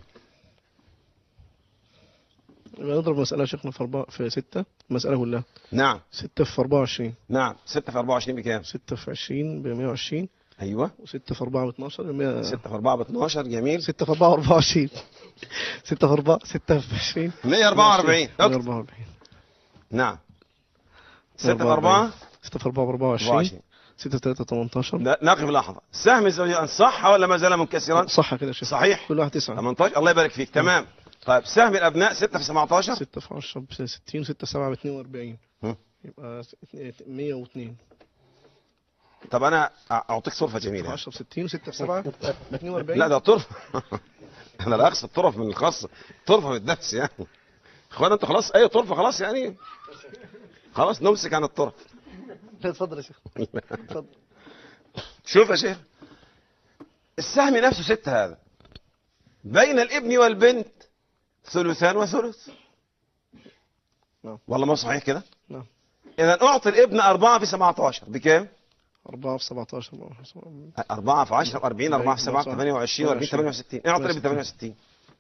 نضرب مسألة شيخنا في 6. المسألة كلها. نعم. 6 في 24. نعم. 6 في 24 بكام؟ 6 في 20 ب 120. أيوة. و6 في 4 ب 12 6 في 4 ب 12. جميل. 6 في 4 24. 6 في 4 6 في 20 144. 144. نعم. 6 في 4 6 في 4 ب 24. 6 في 3 18. نقف لحظة. سهم الزوجين صح ولا ما زال منكسرا؟ صح كده يا شيخ. صحيح. كل واحد 9. 18. الله يبارك فيك. تمام. طيب سهم الأبناء 6 في 17. 6 في 10 ب 60 و6 7 ب 42. يبقى 102. طب انا اعطيك طرفه جميله. 10 في 60 و6 في 7 42. لا ده طرفه. انا لا اقصد طرف من الخاصه، طرفه من الدرس يعني. اخوانا انتوا خلاص اي طرفه خلاص يعني، خلاص نمسك عن الطرف. لا اتفضل يا شيخ اتفضل. شوف يا شيخ، السهم نفسه 6 هذا، بين الابن والبنت ثلثان وثلث. نعم. والله ما صحيح كده؟ نعم. إذا أعطي الابن 4 في 17 بكام؟ 4 في 17 4 في 10 40 4 في 7 28 40 68. اعطي الابن 68.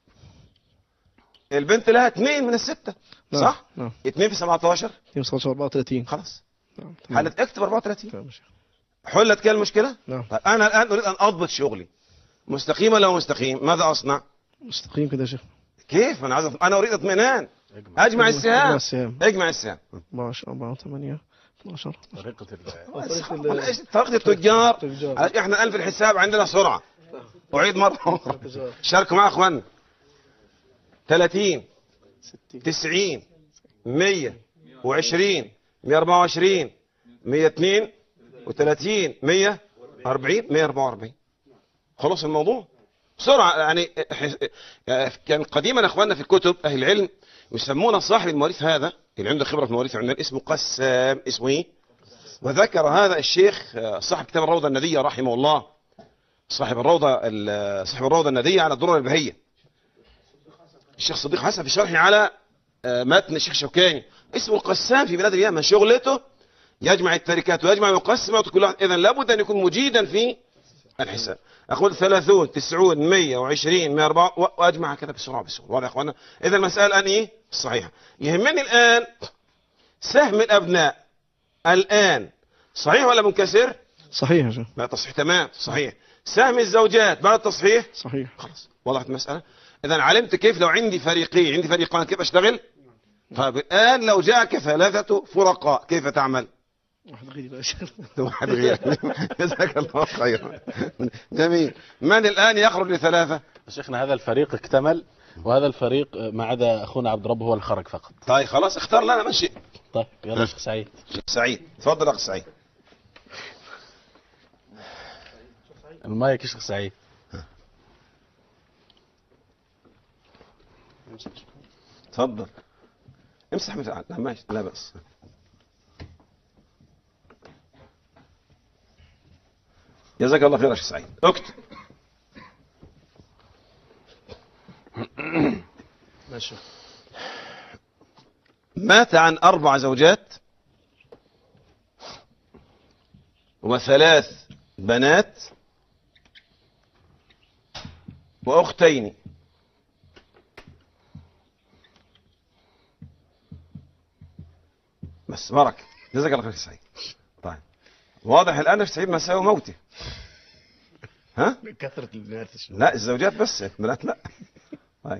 البنت لها 2 من ال6 صح؟ نعم. 2 في 17 2 في 17 34. خلاص. نعم. حلت اكتب 34. تمام يا شيخ. حلت كده المشكلة؟ نعم. طيب أنا الآن أريد أن أضبط شغلي، مستقيم ولا مستقيم؟ ماذا أصنع؟ مستقيم كده يا شيخ. كيف؟ أنا أريد اطمئنان. أجمع السهام. اجمع السهام. 14 4 8 12. طريقة طريقة التجار. احنا الآن في الحساب عندنا سرعة. أعيد مرة أخرى. شاركوا مع أخواننا. 30 90 120 124 132 140 144. خلص الموضوع بسرعة يعني. كان قديما أخواننا في الكتب أهل العلم يسمون صاحب المواريث هذا اللي عنده خبرة في المواريث عندنا اسمه قسام. اسمه إيه؟ وذكر هذا الشيخ صاحب كتاب الروضة الندية رحمه الله، صاحب الروضة الندية على الدرر البهية، الشيخ صديق حسن، في شرحه على متن الشيخ شوكاني. اسمه القسام في بلاد اليمن، شغلته يجمع التركات ويجمع ويقسم ويعطي كل واحد. إذا لابد أن يكون مجيدا في الحساب. أقول 30 90 120 104 وأجمع كذا بسرعة. واضح يا أخوانا؟ إذا المسألة الآن إيه؟ صحيحة. يهمني الآن سهم الأبناء الآن صحيح ولا منكسر؟ صحيح يا شيخ. بعد تصحيح. تمام صحيح. سهم الزوجات بعد التصحيح صحيح. خلاص وضحت المسألة. إذا علمت كيف لو عندي فريقين، عندي فريقان كيف أشتغل. طيب الآن لو جاءك 3 فرقاء كيف تعمل؟ واحد غير يا شيخ. واحد غير. جزاك الله خيرا. جميل. من الآن يخرج ل3؟ شيخنا هذا الفريق اكتمل، وهذا الفريق ما عدا أخونا عبد الرب هو اللي خرج فقط. طيب خلاص اختار لنا من شئت. طيب يلا شيخ سعيد. شيخ سعيد تفضل يا أخ سعيد. المايك يا شيخ سعيد. تفضل امسح لا ماشي لا بأس. جزاك الله خير يا شيخ سعيد. اكتب. ماشي. مات عن 4 زوجات و3 بنات وأختين. بس بركة. جزاك الله خير يا سعيد. طيب واضح الآن في سعيد مساوي موته. ها؟ كثرة البنات. لا الزوجات بس، البنات لا. طيب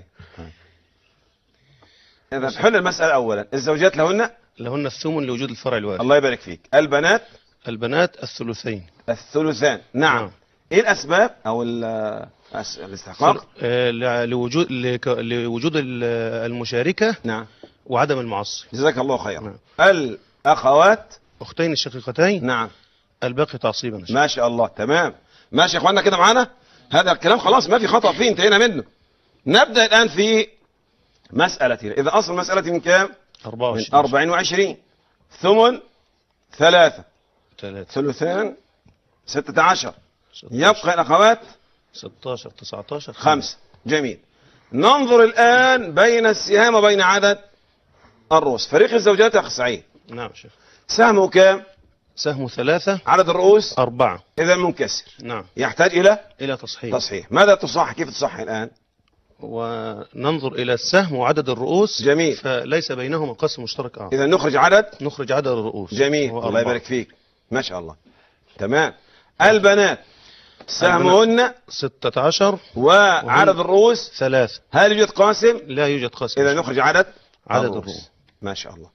إذا حل المسألة أولا. الزوجات لهن الثمن لوجود الفرع الوارث. الله يبارك فيك. البنات الثلثين. الثلثان. نعم. ايه الاسباب او الاستحقاق؟ لوجود المشاركة. نعم. وعدم المعصب. جزاك الله خيرا. نعم. الاخوات اختين الشقيقتين. نعم. الباقي تعصيبا. ما شاء الله. تمام ماشي يا اخوانا كده معانا. هذا الكلام خلاص ما في خطأ فيه، انتهينا منه. نبدأ الآن في مسألتنا. إذا أصل مسألتي من كام؟ 24. ثمن 3 ثلثان 16. يبقى الأخوات 16 19 5. جميل. ننظر الآن بين السهام وبين عدد الرؤوس. فريق الزوجات يا أخ سعيد. نعم شيخ. سهمه كام؟ سهمه 3. عدد الرؤوس 4. إذا منكسر. نعم. يحتاج إلى تصحيح. ماذا تصحح؟ كيف تصحح الآن؟ وننظر إلى السهم وعدد الرؤوس. جميل. فليس بينهما قسم مشترك. إذا نخرج عدد الرؤوس. جميل. الله يبارك فيك. ما شاء الله. تمام. البنات سهمهن 16 وعدد الرؤوس 3. هل يوجد قاسم؟ لا يوجد قاسم. إذا نخرج عدد الرؤوس. ما شاء الله.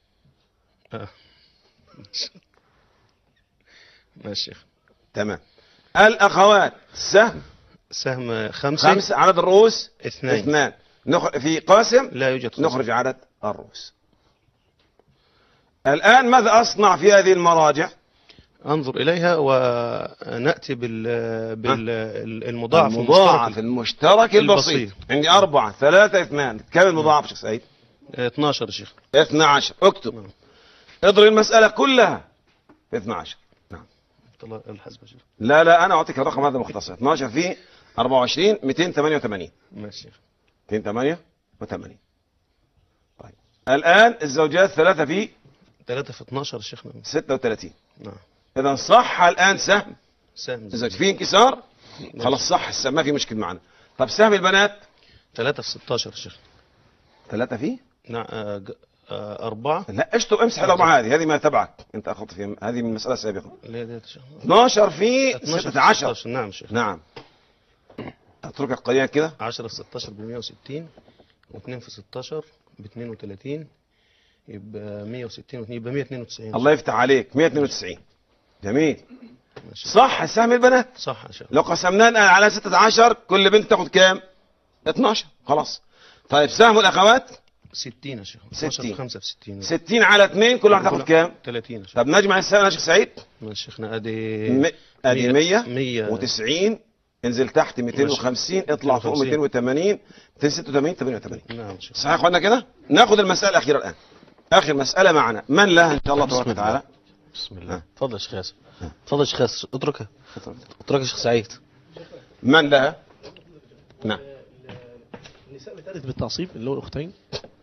ماشي. تمام. الأخوات سهم 5. عدد الرؤوس 2. في قاسم لا يوجد قاسم. نخرج عدد الرؤوس. الآن ماذا أصنع في هذه المراجع؟ انظر اليها وناتي بالمضاعف المضاعف المشترك البسيط. عندي 4 3 2. كم المضاعف شيخ سعيد؟ 12 يا شيخ. 12. اكتب. اضرب المسألة كلها في 12. نعم. الحسبة شيخ. لا انا اعطيك الرقم هذا مختصر. 12 في 24 288. ماشي شيخ. 288. طيب الآن الزوجات 3 في 12 يا شيخنا. 36. نعم. إذا صح الآن سهم الزوج في انكسار. خلاص صح السهم ما في مشكلة معنا. طب سهم البنات 3 في 16 يا شيخ. 3 في؟ نعم 4. لا اشطب امسح الأربعة هذه ما تبعك أنت أخذت فيها هذه من المسألة السابقة. 12 في 16. نعم شيخ. نعم. اتركك قليلا كده. 10 في 16 ب 160 و2 في 16 ب 32 يبقى 160 يبقى 192. الله يفتح عليك 192. جميل. صح السهم البنات. صح يا شيخ. لو قسمناه الآن على 16 كل بنت تاخد كام؟ 12. خلاص. طيب سهم الأخوات 60 يا شيخ. 60. 5 في 60. 60 على 2 كل واحد تاخد كام؟ 30 يا شيخ. طب نجمع السهم يا شيخ سعيد. ماشي شيخنا ادي 190 انزل تحت 250 اطلع فوق 280 286 88. نعم شيخ. صحيح يا اخوانا كده؟ ناخذ المسألة الأخيرة الآن. آخر مسألة معنا من لها إن شاء الله تبارك وتعالى. بسم الله. تفضل يا شيخ ياسر. تفضل يا شيخ ياسر. اتركها يا شيخ سعيد. من لها؟ نعم. النساء بترث بالتعصيب اللي هو الأختين.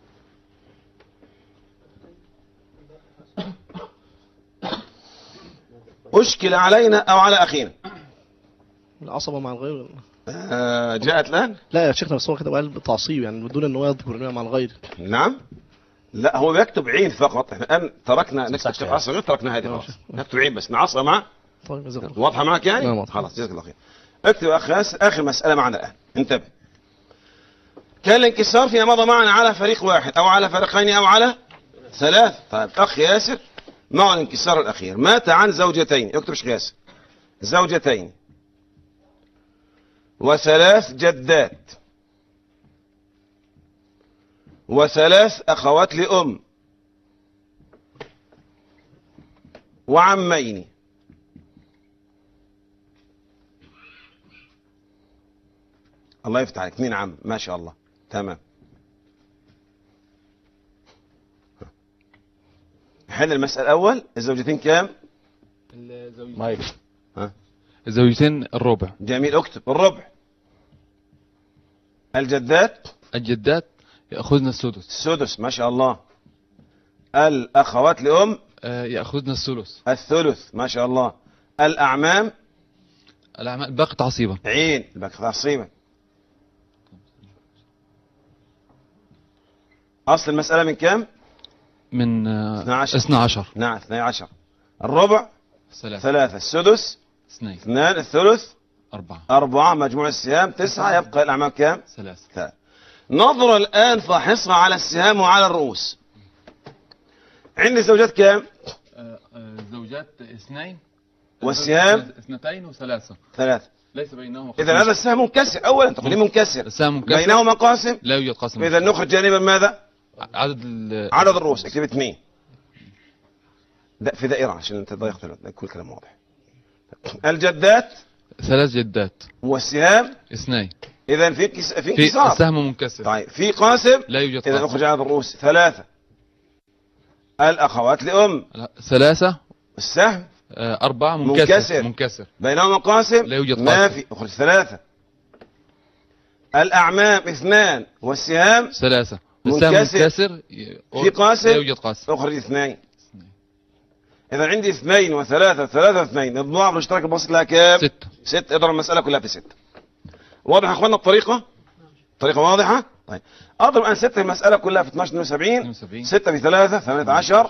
أشكل علينا أو على أخينا. العصبة مع الغير. جاءت الآن؟ لا يا شيخنا بس هو كده قال بالتعصيب يعني بدون ان هو يذكر انه مع الغير. نعم. لا هو بيكتب عين فقط. احنا الآن تركنا نكتب شيخ عصر غير تركنا هذه خلاص. نكتب عين بس نعصر مع. طيب جزاك الله. واضحة معك يعني؟ نعم. خلاص جزاك الله خير. اكتب أخ ياسر آخر مسألة معنا الآن. انتبه. كان الانكسار فيما مضى معنا على فريق واحد أو على فريقين أو على 3. طيب أخ ياسر مع الانكسار الأخير مات عن زوجتين. اكتب شيخ ياسر. زوجتين و3 جدات و3 أخوات لأم وعمين الله يفتح عليك. 2 عم ما شاء الله. تمام. حل المسألة الأول. الزوجتين كام؟ مايك. الزوجتين الربع. جميل. اكتب الربع. الجدات يأخذن السدس. ما شاء الله. الأخوات لأم يأخذن الثلث. ما شاء الله. الأعمام باقي تعصيبا. عين باقي تعصيبا. أصل المسألة من كام؟ من 12. نعم 12. الربع 3 السدس 2 الثلث 4 مجموع السهام 9 يبقى الأعمام كام؟ 3. نظر الآن فاحصها على السهام وعلى الرؤوس. عندي زوجات كام؟ زوجات 2 والسهام 2 و3 ليس بينهما. إذا هذا السهم منكسر. أولا تقول لي منكسر. السهم منكسر. بينهما قاسم. لا يوجد قاسم. إذا نخرج جانبا ماذا؟ عدد الرؤوس. اكتب 2 في دائرة عشان انت ضيقت كل كلام واضح. الجدات 3 جدات والسهام 2. إذا في انكسار. السهم منكسر. طيب في قاسم. لا يوجد قاسم. إذا نخرج عدد الرؤوس 3. الأخوات لأم 3. السهم 4 منكسر. بينهما قاسم. لا يوجد قاسم. ما في. اخرج 3. الأعمام 2 والسهام 3. السهم منكسر. في قاسم. لا يوجد قاسم. اخرج 2. إذا عندي 2 و3 3 2 الضعف الاشتراك البسيط لها كام؟ 6. اضرب المسألة كلها في 6. واضح يا اخوانا الطريقة؟ طريقة واضحة؟ طيب اضرب الآن 6 المسألة كلها في 12 72. 6 في 3 18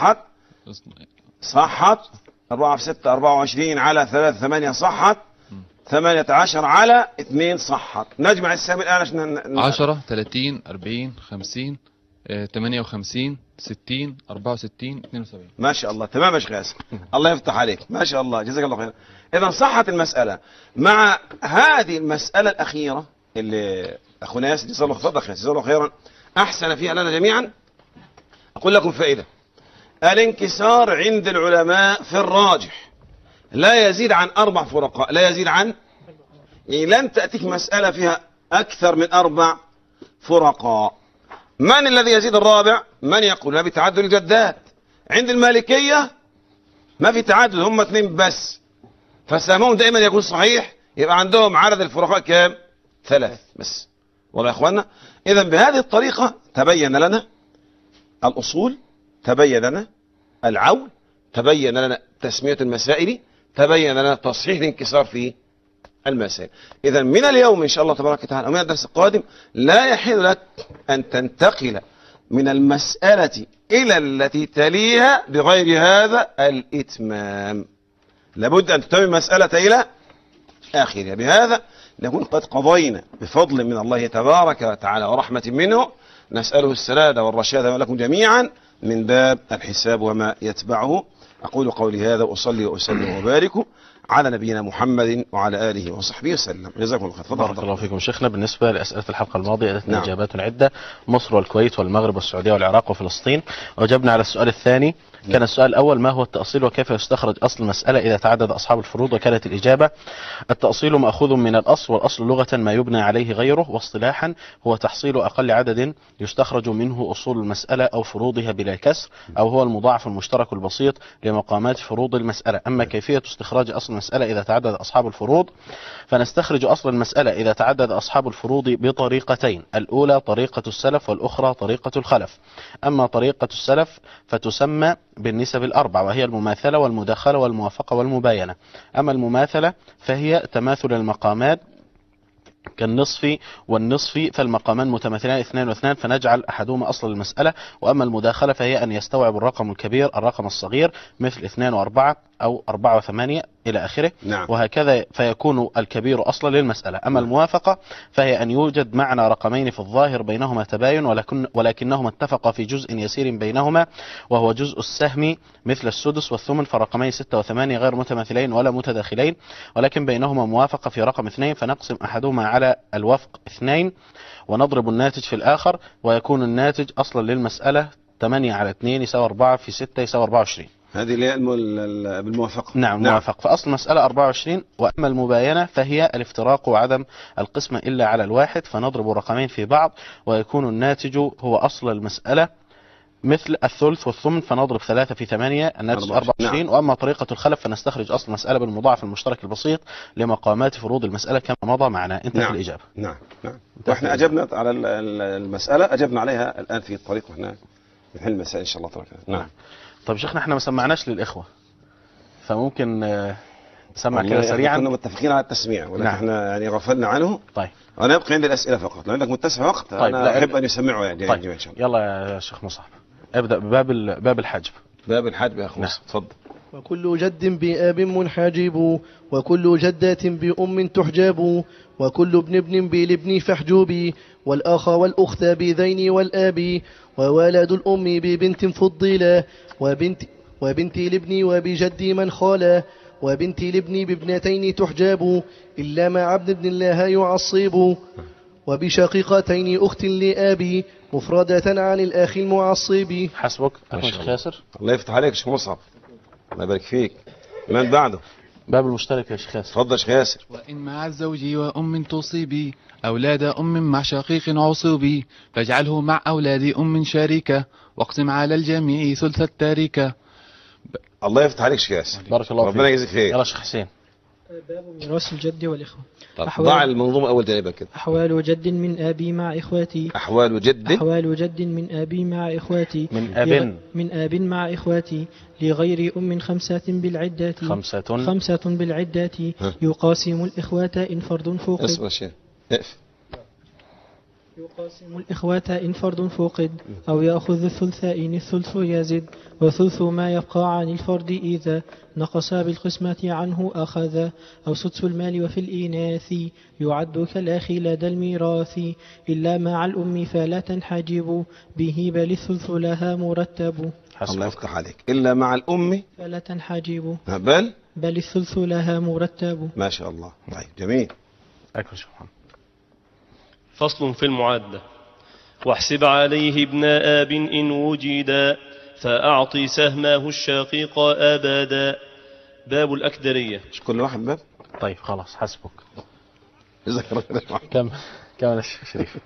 صحت 4 في 6 24 على 3 8 صحت 18 على 2 صحت. نجمع السهم الآن عشان 10 30 40 50 58 60 64 72. ما شاء الله. تمام يا شيخ ياسر. الله يفتح عليك. ما شاء الله جزاك الله خير. إذا صحت المسألة مع هذه المسألة الأخيرة اللي أخونا ياسر جزاه الله خيرا أحسن فيها لنا جميعا. أقول لكم فائدة. الانكسار عند العلماء في الراجح لا يزيد عن 4 فرقاء، لا يزيد عن، يعني لن تأتيك مسألة فيها أكثر من 4 فرقاء. من الذي يزيد الرابع؟ من يقول ما بتعدد الجدات. عند المالكية ما في تعدد، هم 2 بس، فسهمهم دائما يكون صحيح، يبقى عندهم عدد الفرقاء كام؟ 3 بس. والله يا اخوانا، اذا بهذه الطريقة تبين لنا الأصول، تبين لنا العول، تبين لنا تسمية المسائل، تبين لنا تصحيح الانكسار في المسائل. إذا من اليوم إن شاء الله تبارك وتعالى ومن الدرس القادم لا يحل لك أن تنتقل من المسألة إلى التي تليها بغير هذا الإتمام. لابد أن تتمم المسألة إلى آخرها. بهذا نكون قد قضينا بفضل من الله تبارك وتعالى ورحمة منه، نسأله السداد والرشاد ولكم جميعا من باب الحساب وما يتبعه. أقول قولي هذا وأصلي وأسلم وبارك على نبينا محمد وعلى آله وصحبه وسلم. جزاكم الله خير. بارك الله فيكم شيخنا. بالنسبة لأسئلة الحلقة الماضية أتتنا إجابات عدة: مصر والكويت والمغرب والسعودية والعراق وفلسطين. وجبنا على السؤال الثاني. كان السؤال الأول: ما هو التأصيل وكيف يستخرج أصل المسألة إذا تعدد أصحاب الفروض؟ وكانت الإجابة: التأصيل مأخوذ من الأصل، والأصل لغة ما يبنى عليه غيره، واصطلاحا هو تحصيل أقل عدد يستخرج منه أصول المسألة أو فروضها بلا كسر، أو هو المضاعف المشترك البسيط لمقامات فروض المسألة. أما كيفية استخراج أصل المسألة إذا تعدد أصحاب الفروض، فنستخرج أصل المسألة إذا تعدد أصحاب الفروض بطريقتين: الأولى طريقة السلف، والأخرى طريقة الخلف. أما طريقة السلف فتسمى بالنسب الأربع، وهي المماثلة والمداخلة والموافقة والمباينة. أما المماثلة فهي تماثل المقامات كالنصف والنصف، فالمقامان متماثلان 2 و2 فنجعل أحدهما أصل المسألة. وأما المداخلة فهي أن يستوعب الرقم الكبير الرقم الصغير، مثل 2 و4 أو 4 و8 إلى آخره. نعم. وهكذا فيكون الكبير أصلا للمسألة. أما الموافقة فهي أن يوجد معنى رقمين في الظاهر بينهما تباين، ولكنهما اتفقا في جزء يسير بينهما، وهو جزء السهم، مثل السدس والثمن، فرقمين 6 و8 غير متماثلين ولا متداخلين، ولكن بينهما موافقة في رقم 2، فنقسم أحدهما على الوفق 2 ونضرب الناتج في الآخر، ويكون الناتج أصلا للمسألة 8 على 2 يساوي 4 في 6 يساوي 24. هذه اللي هي بالموافقة. نعم موافق. فأصل المسألة 24. وأما المباينة فهي الافتراق وعدم القسمة إلا على الواحد، فنضرب رقمين في بعض ويكون الناتج هو أصل المسألة، مثل الثلث والثمن، فنضرب 3 في 8 الناتج 24. نعم. وأما طريقة الخلف فنستخرج أصل المسألة بالمضاعف المشترك البسيط لمقامات فروض المسألة كما مضى معنا. انتهت. نعم. الإجابة. نعم. وإحنا أجبنا على المسألة، أجبنا عليها الآن في الطريق، وإحنا نحل المسائل إن شاء الله تعالى. نعم. طيب شيخنا، احنا ما سمعناش للإخوة، فممكن نسمع كده سريعا. كنا متفقين على التسميع، ولكن احنا يعني غفلنا عنه. طيب أنا يبقى عندي الأسئلة فقط، لو عندك متسع وقت. طيب أنا أحب أن يسمعوا يعني. طيب إن شاء الله. يلا يا شيخ مصعب، ابدأ بباب الحجب. باب الحجب يا أخو. نعم. تفضل. وكل جد بآب منحجب، وكل جدة بأم تحجب، وكل ابن بالابن فاحجبي، والأخ والأخت بذين والآب، وولد الأم ببنت فضلا، وبنت الابن وبجد من خالا، وبنت الابن بابنتين تحجب، إلا مع ابن الله يعصب، وبشقيقتين أخت لآبي، مفردة عن الأخ المعصب. حسبك شيخ ياسر. الله يفتح عليك يا شيخ مصعب، الله يبارك فيك. من بعده؟ باب المشترك يا شيخ ياسر. تفضل يا شيخ ياسر. وإن مع الزوج وأم تصيبي، أولاد أم مع شقيق عصوبي، فاجعله مع أولاد أم شريكة، واقسم على الجميع ثلث التاركة. الله يفتح عليك شيخ ياسر. بارك الله فيك. ربنا يجزيك خير. يلا شيخ حسين. باب ميراث الجد والإخوة. ضع المنظومة أول جانبا كده. أحوال جد من أبي مع إخواتي. أحوال جد من أبي مع إخواتي. من أب مع إخواتي، لغير أم 5 بالعدات. 5 بالعدات. يقاسم الإخوات إن فرد فوقد. اسمع شيء. يقاسم الإخوات إن فرد فوقد، أو يأخذ الثلثين الثلث يزد، وثلث ما يبقى عن الفرد إذا نقص بالقسمة عنه أخذ، أو سدس المال وفي الإناث يعد كالأخي لدى الميراث، إلا مع الأم فلا تنحجب به، بل الثلث لها مرتب. الله يفتح عليك. إلا مع الأم فلا تنحجب بل الثلث لها مرتب. ما شاء الله. طيب جميل. أكبر شكرا. فصل في المعادلة. واحسب عليه ابن آب إن وجدا، فأعطي سهمه الشقيق أبدا، باب الأكدرية. مش كل واحد باب؟ طيب خلاص حسبك. جزاك الله خير. كم الشيخ شريف.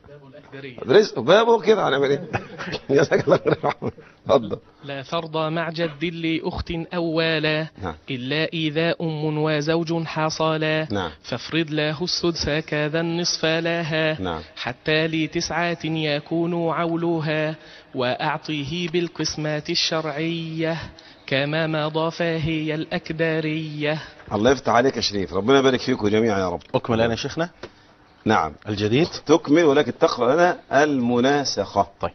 رزق بابه كده هنعمل ايه؟ جزاك الله خير. اتفضل. لا فرض مع جد لأخت أولا إلا إذا أم وزوج حصلا فافرض له السدس كذا النصف لها حتى ل9 يكون عولها وأعطيه بالقسمات الشرعية كما مضى فهي الأكدرية. الله يفتح عليك يا شريف، ربنا يبارك فيكم جميعا يا رب. أكمل أنا يا شيخنا. نعم الجديد تكمل، ولكن تقرأ لنا المناسخة. طيب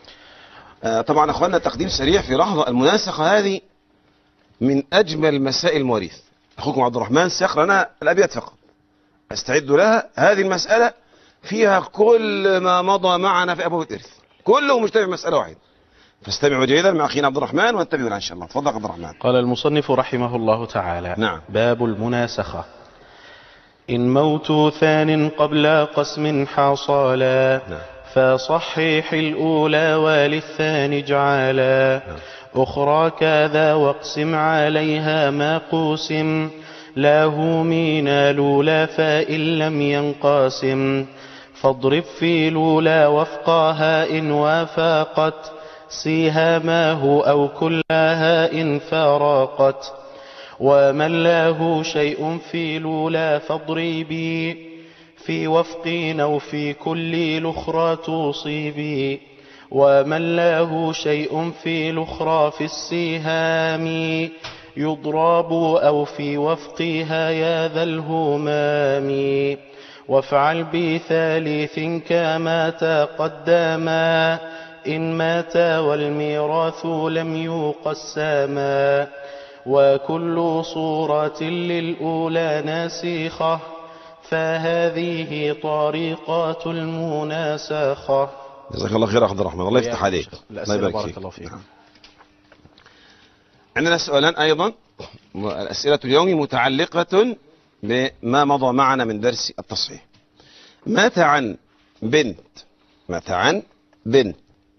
طبعا أخواننا تقديم سريع في لحظة. المناسخة هذه من أجمل مسائل المواريث. أخوكم عبد الرحمن سيقرأ لنا الأبيات فقط، استعد لها. هذه المسألة فيها كل ما مضى معنا في أبواب الإرث، كله مجتمع مسألة واحدة، فاستمعوا جيدا مع أخينا عبد الرحمن وانتبهوا لها إن شاء الله. تفضل عبد الرحمن. قال المصنف رحمه الله تعالى. نعم. باب المناسخة. إن موت ثان قبل قسم حصالا فصحح الأولى وللثاني اجعالا أخرى كذا واقسم عليها ما قوسم له من الأولى فإن لم ينقاسم فاضرب في الأولى وفقها إن وافقت سهامه أو كلها إن فارقت ومن له شيء في الأولى فاضربي في وفق أو في كل الأخرى تصيبي ومن له شيء في الأخرى في السهام يضرب أو في وفقها يا ذا الهمام وافعل بثالث كما تقدما إن مات والميراث لم يقسما وكل صورة للأولى ناسخة فهذه طريقة المناسخة. جزاك الله خير عبد الرحمن، الله يفتح عليك. الله يبارك فيك. عندنا سؤالان أيضا. الأسئلة اليوم متعلقة بما مضى معنا من درس التصحيح. مات عن بنت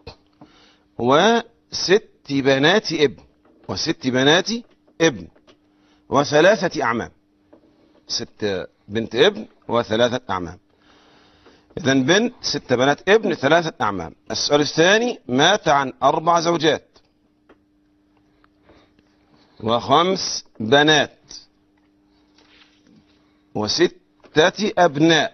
وست بنات ابن وثلاثة أعمام. 6 بنت ابن و3 أعمام. إذن بنت 6 بنات ابن 3 أعمام. السؤال الثاني: مات عن 4 زوجات و5 بنات و6 أبناء.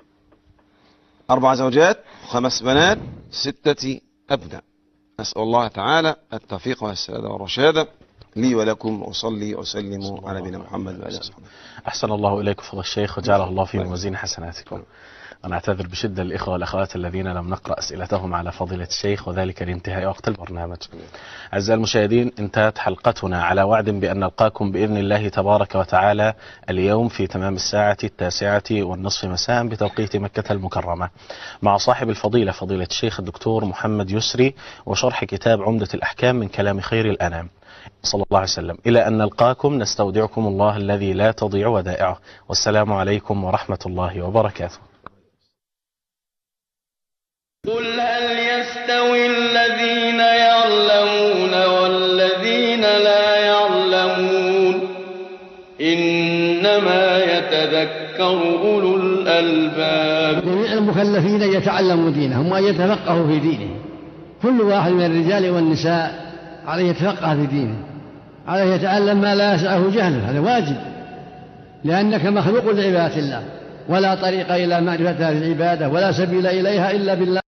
4 زوجات 5 بنات 6 أبناء. أسأل الله تعالى التوفيق والسداد والرشاد لي ولكم، وصلي وسلم على نبينا محمد وآله وصحبه. أحسن الله إليكم فضل الشيخ وجعله الله في موازين حسناتكم. أنا أعتذر بشدة للإخوة والأخوات الذين لم نقرأ أسئلتهم على فضيلة الشيخ، وذلك لانتهاء وقت البرنامج. أعزائي المشاهدين، انتهت حلقتنا على وعد بأن نلقاكم بإذن الله تبارك وتعالى اليوم في تمام الساعة 9:30 مساء بتوقيت مكة المكرمة مع صاحب الفضيلة فضيلة الشيخ الدكتور محمد يسري وشرح كتاب عمدة الأحكام من كلام خير الأنام صلى الله عليه وسلم. إلى أن نلقاكم نستودعكم الله الذي لا تضيع ودائعه، والسلام عليكم ورحمة الله وبركاته. قل هل يستوي الذين يعلمون والذين لا يعلمون إنما يتذكر أولو الألباب. جميع المكلفين يتعلموا دينهم وأن يتفقهوا في دينهم. كل واحد من الرجال والنساء عليه يتفقه في دينه، عليه يتعلم ما لا يسعه جهله، هذا واجب، لأنك مخلوق لعبادة الله، ولا طريق إلى معرفة هذه العبادة ولا سبيل إليها إلا بالله.